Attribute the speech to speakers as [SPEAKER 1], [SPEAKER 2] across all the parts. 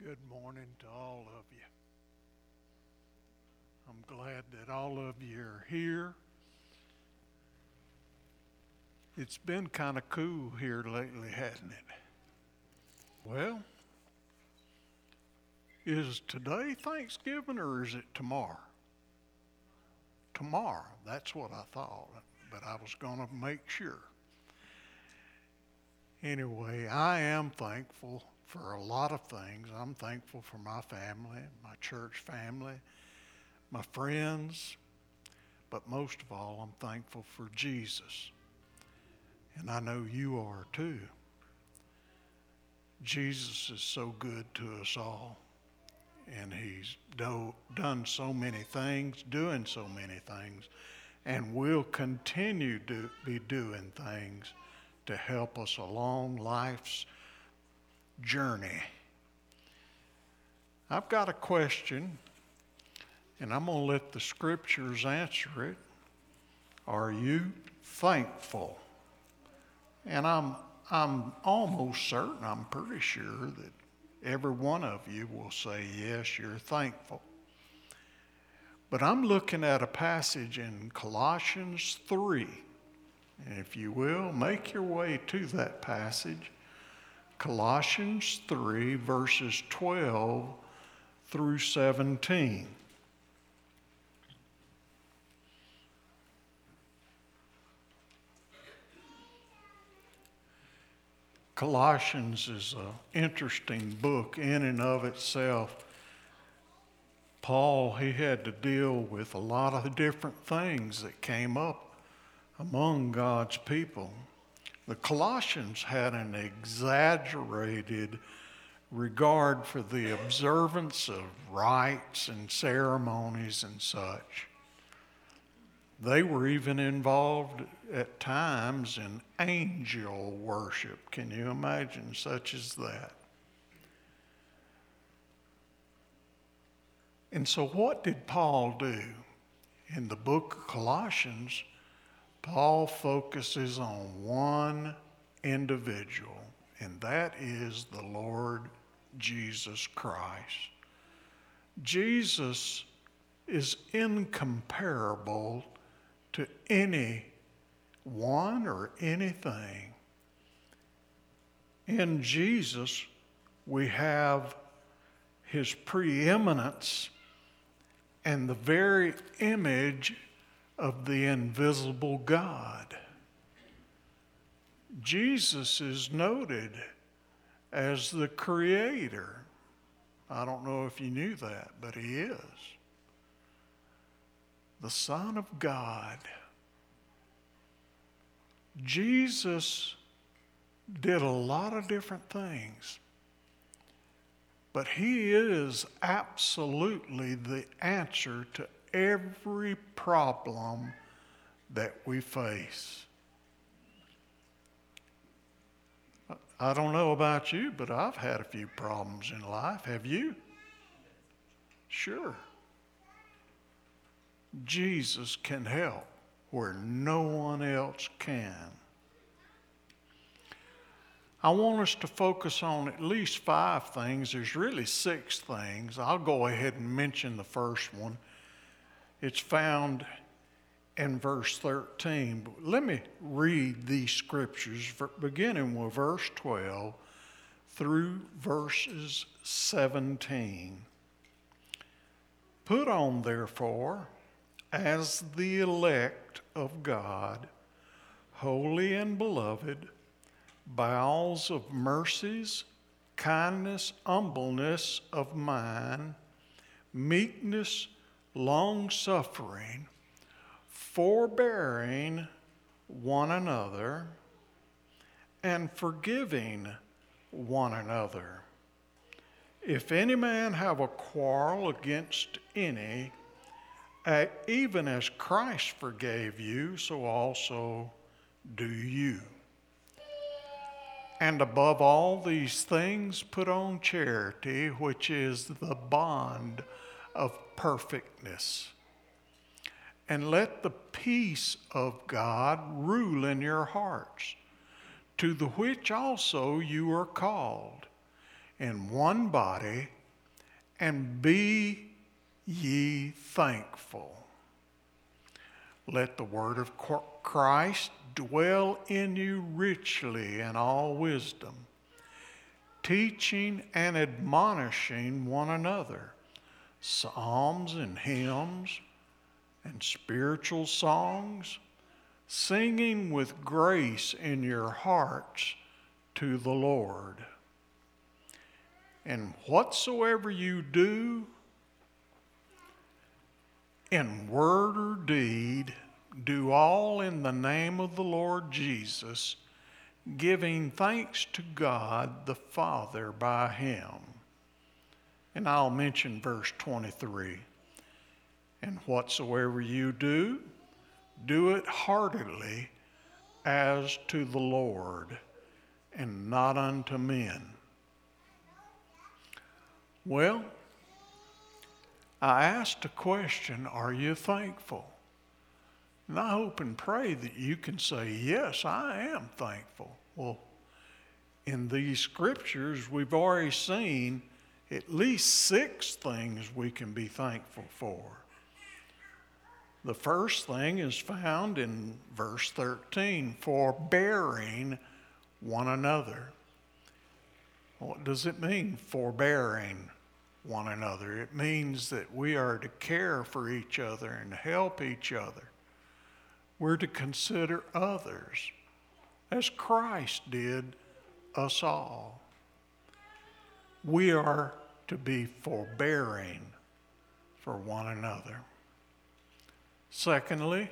[SPEAKER 1] Good morning to all of you. I'm glad that all of you are here. It's been kind of cool here lately, hasn't it? Well, is today Thanksgiving or is it tomorrow? Tomorrow, that's what I thought, but I was going to make sure. Anyway, I am thankful for a lot of things. I'm thankful for my family, my church family, my friends, but most of all, I'm thankful for Jesus. And I know you are too. Jesus is so good to us all, and he's done so many things, doing so many things, and will continue to be doing things to help us along life's journey. I've got a question, and I'm going to let the scriptures answer it. Are you thankful? And I'm almost certain, I'm pretty sure that every one of you will say, yes, you're thankful. But I'm looking at a passage in Colossians 3. And if you will, make your way to that passage. Colossians 3, verses 12 through 17. Colossians is an interesting book in and of itself. Paul, he had to deal with a lot of different things that came up among God's people. The Colossians had an exaggerated regard for the observance of rites and ceremonies and such. They were even involved at times in angel worship. Can you imagine such as that? And so what did Paul do? In the book of Colossians, Paul focuses on one individual, and that is the Lord Jesus Christ. Jesus is incomparable to anyone or anything. In Jesus, we have his preeminence and the very image of the invisible God. Jesus is noted as the creator. I don't know if you knew that, but he is. The Son of God. Jesus did a lot of different things, but he is absolutely the answer to every problem that we face. I don't know about you, but I've had a few problems in life. Have you? Sure. Jesus can help where no one else can. I want us to focus on at least 5 things. There's really 6 things. I'll go ahead and mention the first one. It's found in verse 13. But let me read these scriptures, beginning with verse 12 through verses 17. Put on, therefore, as the elect of God, holy and beloved, bowels of mercies, kindness, humbleness of mind, meekness, long-suffering, forbearing one another, and forgiving one another. If any man have a quarrel against any, even as Christ forgave you, so also do you. And above all these things, put on charity, which is the bond of perfectness. And let the peace of God rule in your hearts, to the which also you are called, in one body, and be ye thankful. Let the word of Christ dwell in you richly in all wisdom, teaching and admonishing one another, psalms and hymns and spiritual songs, singing with grace in your hearts to the Lord. And whatsoever you do, in word or deed, do all in the name of the Lord Jesus, giving thanks to God the Father by him. And I'll mention verse 23. And whatsoever you do, do it heartily as to the Lord, and not unto men. Well, I asked a question, are you thankful? And I hope and pray that you can say, yes, I am thankful. Well, in these scriptures, we've already seen at least 6 things we can be thankful for. The first thing is found in verse 13, forbearing one another. What does it mean, forbearing one another? It means that we are to care for each other and help each other. We're to consider others as Christ did us all. We are to be forbearing for one another. Secondly,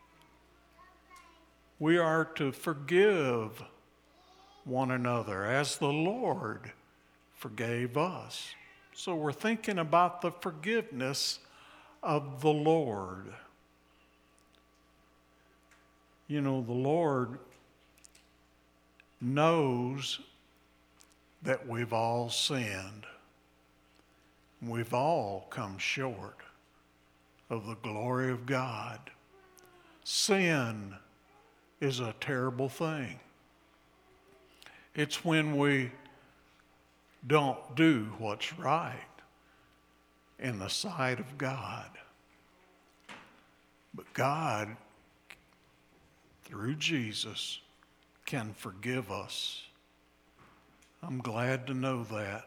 [SPEAKER 1] we are to forgive one another as the Lord forgave us. So we're thinking about the forgiveness of the Lord. You know, the Lord knows that we've all sinned. We've all come short of the glory of God. Sin is a terrible thing. It's when we don't do what's right in the sight of God. But God, through Jesus, can forgive us. I'm glad to know that.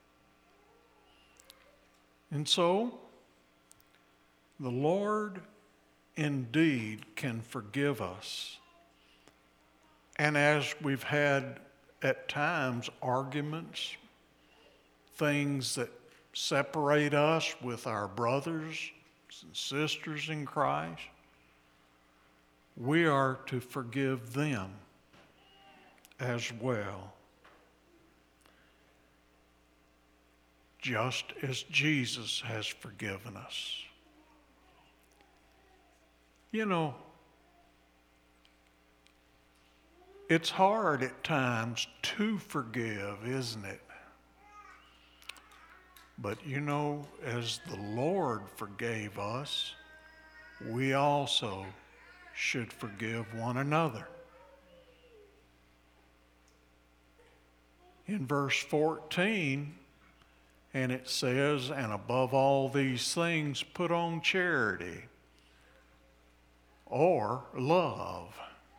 [SPEAKER 1] And so, the Lord indeed can forgive us. And as we've had at times arguments, things that separate us with our brothers and sisters in Christ, we are to forgive them as well, just as Jesus has forgiven us. You know, it's hard at times to forgive, isn't it? But you know, as the Lord forgave us, we also should forgive one another. In verse 14, and it says, and above all these things, put on charity or love.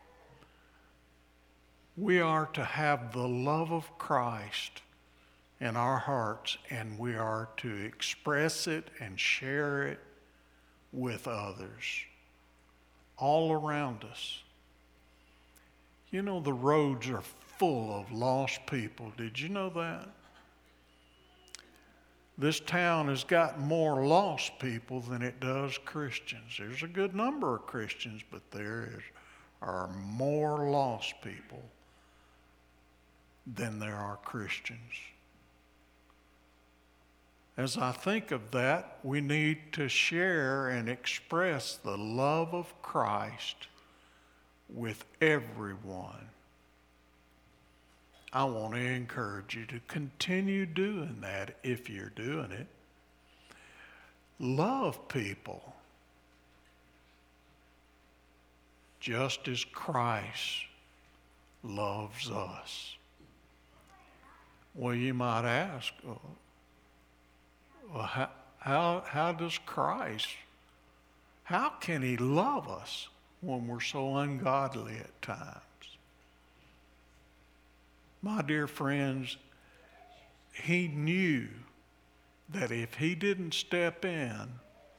[SPEAKER 1] We are to have the love of Christ in our hearts, and we are to express it and share it with others all around us. You know, the roads are full of lost people. Did you know that? This town has got more lost people than it does Christians. There's a good number of Christians, but there are more lost people than there are Christians. As I think of that, we need to share and express the love of Christ with everyone. I want to encourage you to continue doing that if you're doing it. Love people just as Christ loves us. Well, you might ask, Well, how does Christ, how can he love us when we're so ungodly at times? My dear friends, he knew that if he didn't step in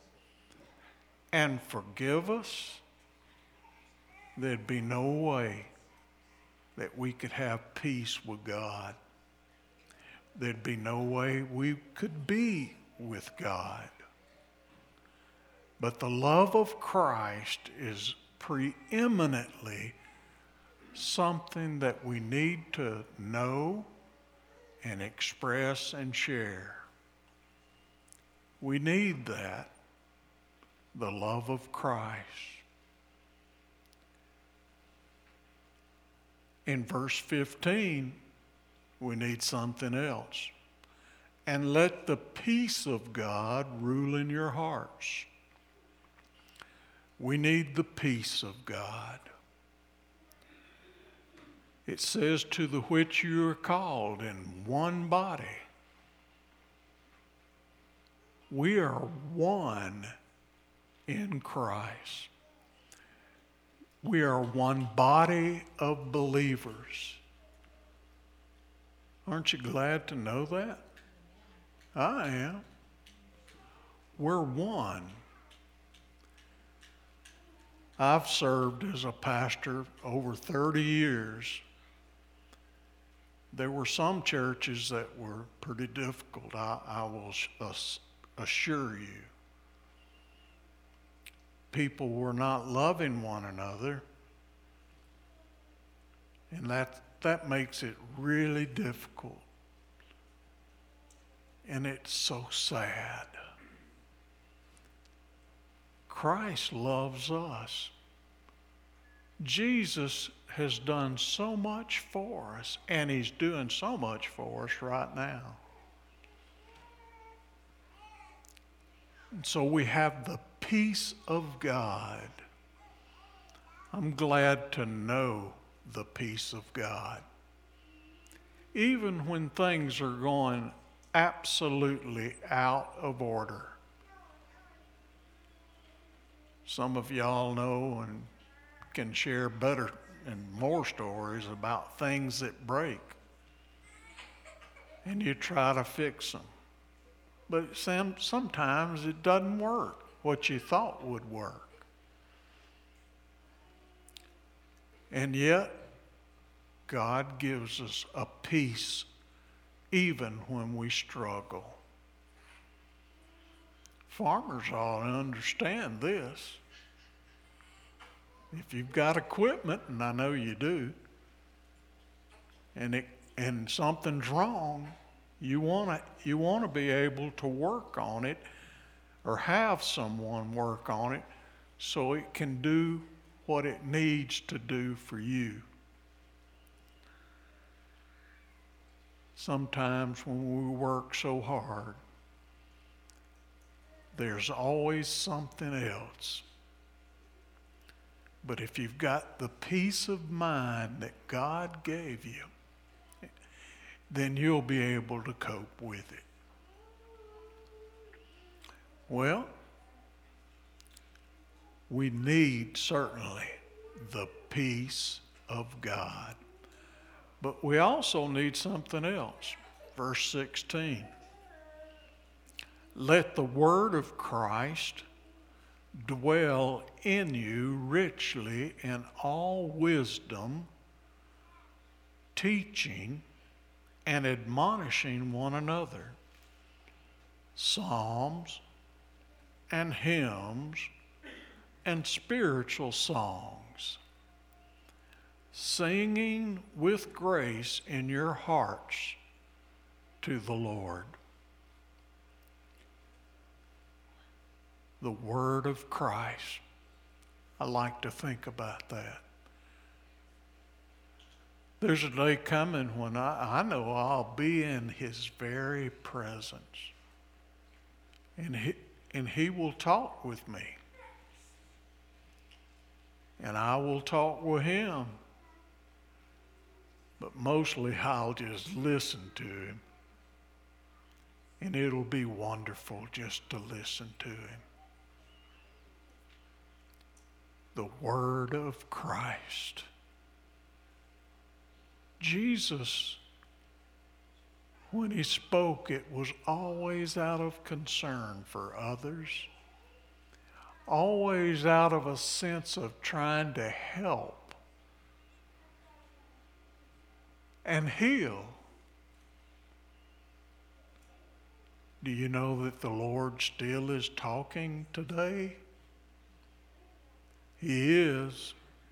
[SPEAKER 1] and forgive us, there'd be no way that we could have peace with God. There'd be no way we could be with God. But the love of Christ is preeminently something that we need to know and express and share. We need that, the love of Christ. In verse 15, we need something else. And let the peace of God rule in your hearts. We need the peace of God. It says, to the which you are called in one body. We are one in Christ. We are one body of believers. Aren't you glad to know that? I am. We're one. I've served as a pastor over 30 years. There were some churches that were pretty difficult, I will assure you. People were not loving one another, and that makes it really difficult. And it's so sad. Christ loves us. Jesus has done so much for us, and he's doing so much for us right now. And so we have the peace of God. I'm glad to know the peace of God. Even when things are going absolutely out of order. Some of y'all know and can share better and more stories about things that break. And you try to fix them. But sometimes it doesn't work what you thought would work. And yet, God gives us a peace even when we struggle. Farmers ought to understand this. If you've got equipment, and I know you do, and something's wrong, you want to be able to work on it or have someone work on it so it can do what it needs to do for you. Sometimes when we work so hard, there's always something else. But if you've got the peace of mind that God gave you, then you'll be able to cope with it. Well, we need certainly the peace of God. But we also need something else. Verse 16. Let the word of Christ dwell in you richly in all wisdom, teaching and admonishing one another, psalms and hymns and spiritual songs, singing with grace in your hearts to the Lord. The word of Christ. I like to think about that. There's a day coming when I know I'll be in his very presence. And he will talk with me. And I will talk with him. But mostly I'll just listen to him. And it'll be wonderful just to listen to him. The Word of Christ. Jesus, when he spoke, it was always out of concern for others, always out of a sense of trying to help and heal. Do you know that the Lord still is talking today? He is.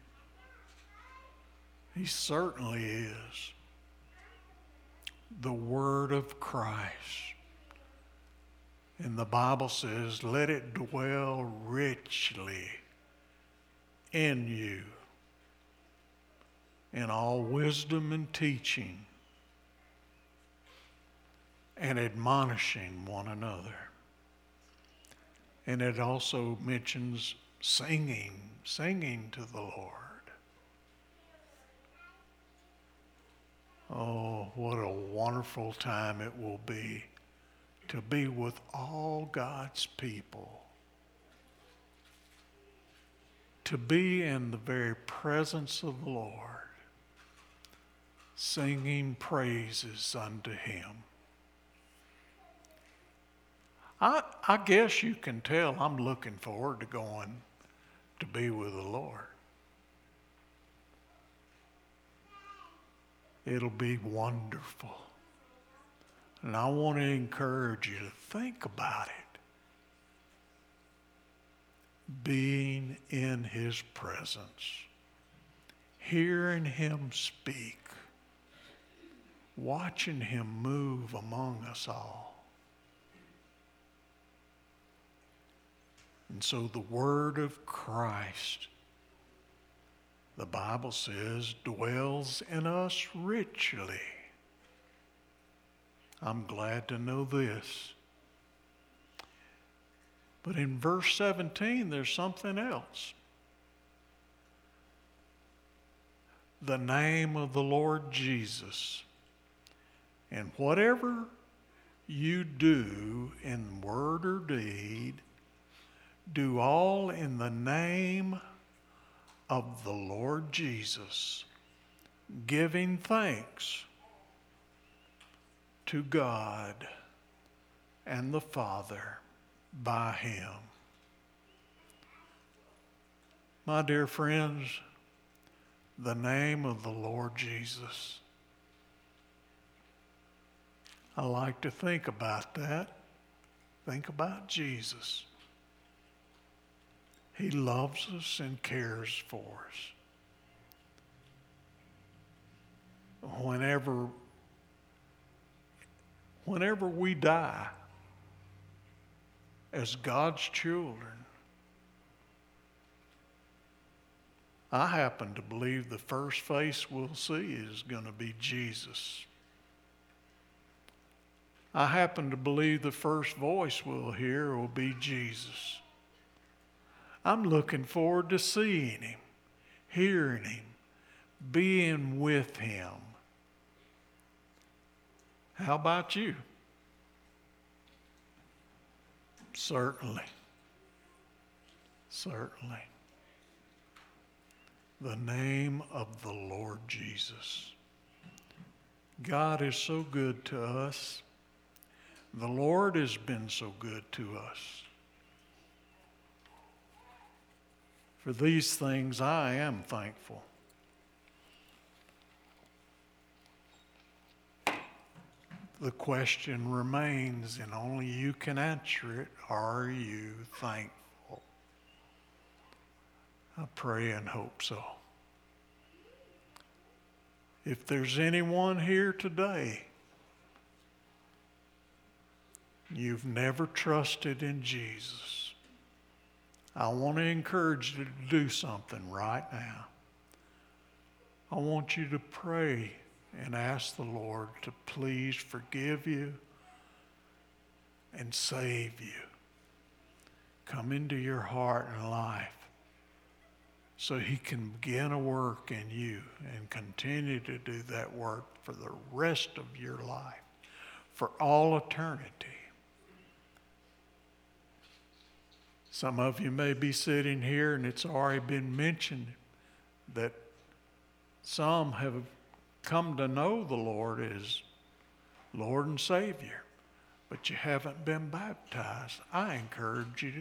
[SPEAKER 1] He certainly is. The Word of Christ. And the Bible says, let it dwell richly in you in all wisdom and teaching and admonishing one another. And it also mentions singing to the Lord. Oh, what a wonderful time it will be to be with all God's people. To be in the very presence of the Lord, singing praises unto him. I guess you can tell I'm looking forward to going to be with the Lord. It'll be wonderful. And I want to encourage you to think about it. Being in his presence, hearing him speak, watching him move among us all. And so the Word of Christ, the Bible says, dwells in us richly. I'm glad to know this. But in verse 17, there's something else. The name of the Lord Jesus. And whatever you do in word or deed, do all in the name of the Lord Jesus, giving thanks to God and the Father by him. My dear friends, the name of the Lord Jesus. I like to think about that. Think about Jesus. He loves us and cares for us. Whenever we die as God's children, I happen to believe the first face we'll see is going to be Jesus. I happen to believe the first voice we'll hear will be Jesus. I'm looking forward to seeing him, hearing him, being with him. How about you? Certainly. Certainly. The name of the Lord Jesus. God is so good to us. The Lord has been so good to us. For these things I am thankful. The question remains, and only you can answer it, are you thankful? I pray and hope so. If there's anyone here today, you've never trusted in Jesus, I want to encourage you to do something right now. I want you to pray and ask the Lord to please forgive you and save you. Come into your heart and life so he can begin a work in you and continue to do that work for the rest of your life, for all eternity. Some of you may be sitting here and it's already been mentioned that some have come to know the Lord as Lord and Savior, but you haven't been baptized. I encourage you to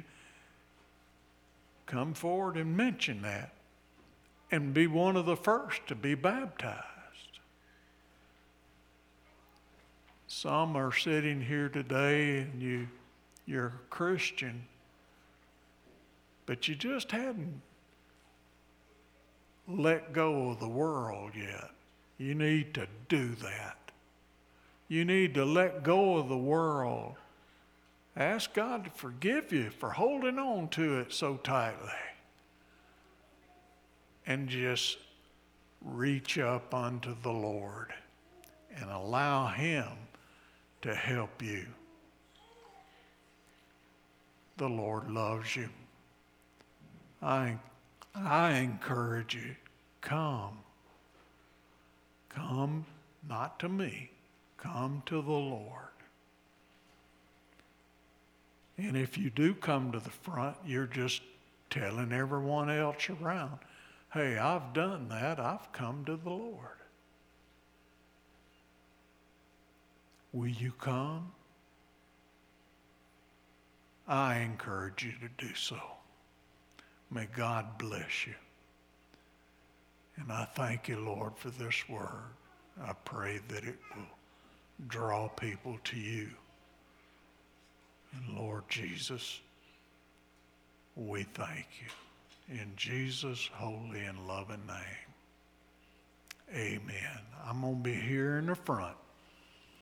[SPEAKER 1] come forward and mention that and be one of the first to be baptized. Some are sitting here today and you're a Christian, but you just hadn't let go of the world yet. You need to do that. You need to let go of the world. Ask God to forgive you for holding on to it so tightly. And just reach up unto the Lord and allow Him to help you. The Lord loves you. I encourage you, come. Come not to me, come to the Lord. And if you do come to the front, you're just telling everyone else around, hey, I've done that, I've come to the Lord. Will you come? I encourage you to do so. May God bless you. And I thank you, Lord, for this word. I pray that it will draw people to you. And Lord Jesus, we thank you. In Jesus' holy and loving name, amen. I'm going to be here in the front.